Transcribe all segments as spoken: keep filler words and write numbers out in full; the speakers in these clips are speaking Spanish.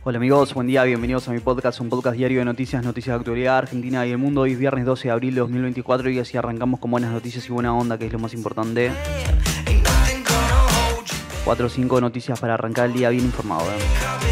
Hola amigos, buen día, bienvenidos a mi podcast, un podcast diario de noticias, noticias de actualidad argentina y el mundo. Hoy es viernes doce de abril de dos mil veinticuatro y así arrancamos con buenas noticias y buena onda, que es lo más importante. cuatro o cinco noticias para arrancar el día bien informado, ¿eh?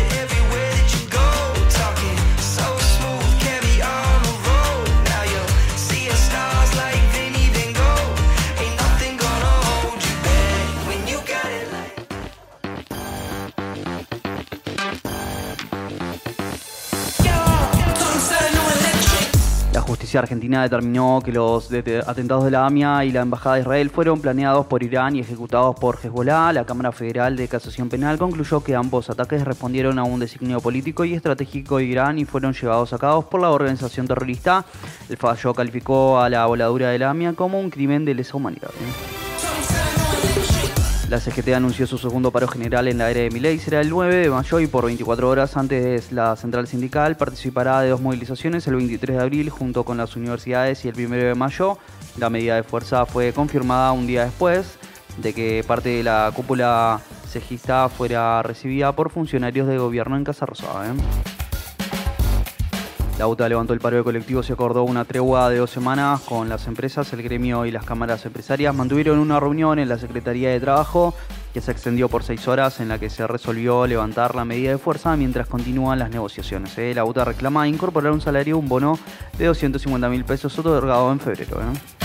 La justicia argentina determinó que los atentados de la AMIA y la Embajada de Israel fueron planeados por Irán y ejecutados por Hezbollah. La Cámara Federal de Casación Penal concluyó que ambos ataques respondieron a un designio político y estratégico de Irán y fueron llevados a cabo por la organización terrorista. El fallo calificó a la voladura de la AMIA como un crimen de lesa humanidad. La C G T anunció su segundo paro general en la era de Milei. Será el nueve de mayo y por veinticuatro horas. Antes, la central sindical participará de dos movilizaciones el veintitrés de abril junto con las universidades y el primero de mayo. La medida de fuerza fue confirmada un día después de que parte de la cúpula cejista fuera recibida por funcionarios de gobierno en Casa Rosada, ¿eh? La U T A levantó el paro de colectivos y acordó una tregua de dos semanas con las empresas. El gremio y las cámaras empresarias mantuvieron una reunión en la Secretaría de Trabajo que se extendió por seis horas, en la que se resolvió levantar la medida de fuerza mientras continúan las negociaciones, ¿eh? La U T A reclama incorporar un salario, un bono de doscientos cincuenta mil pesos otorgado en febrero, ¿eh?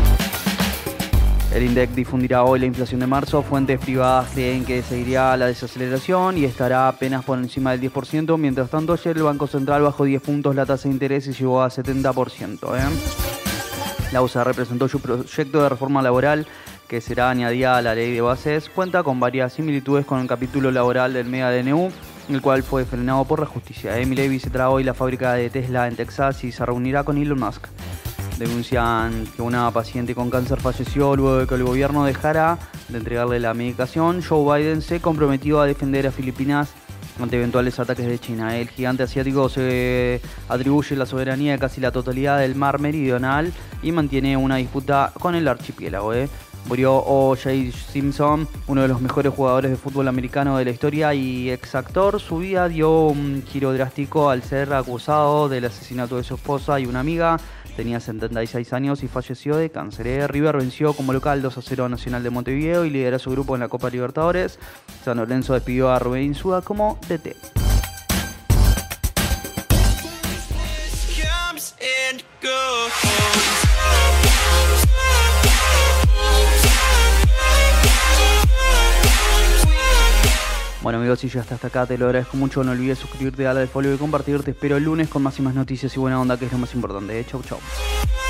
El INDEC difundirá hoy la inflación de marzo. Fuentes privadas creen que seguirá la desaceleración y estará apenas por encima del diez por ciento. Mientras tanto, ayer el Banco Central bajó diez puntos la tasa de interés y llegó a setenta por ciento, ¿eh? La U S A representó su proyecto de reforma laboral que será añadida a la ley de bases. Cuenta con varias similitudes con el capítulo laboral del mega D N U, el cual fue frenado por la justicia. Milei visitará hoy la fábrica de Tesla en Texas y se reunirá con Elon Musk. Denuncian que una paciente con cáncer falleció luego de que el gobierno dejara de entregarle la medicación. Joe Biden se comprometió a defender a Filipinas ante eventuales ataques de China. El gigante asiático se atribuye la soberanía de casi la totalidad del mar meridional y mantiene una disputa con el archipiélago, ¿eh? Murió O J Simpson, uno de los mejores jugadores de fútbol americano de la historia y ex actor. Su vida dio un giro drástico al ser acusado del asesinato de su esposa y una amiga. Tenía setenta y seis años y falleció de cáncer, ¿eh? River venció como local dos a cero a Nacional de Montevideo y lidera su grupo en la Copa Libertadores. San Lorenzo despidió a Rubén Insúa como D T. Bueno amigos, si ya hasta acá te lo agradezco mucho. No olvides suscribirte, darle al follow y compartir. Te espero el lunes con más y más noticias y buena onda, que es lo más importante. Chau, chau.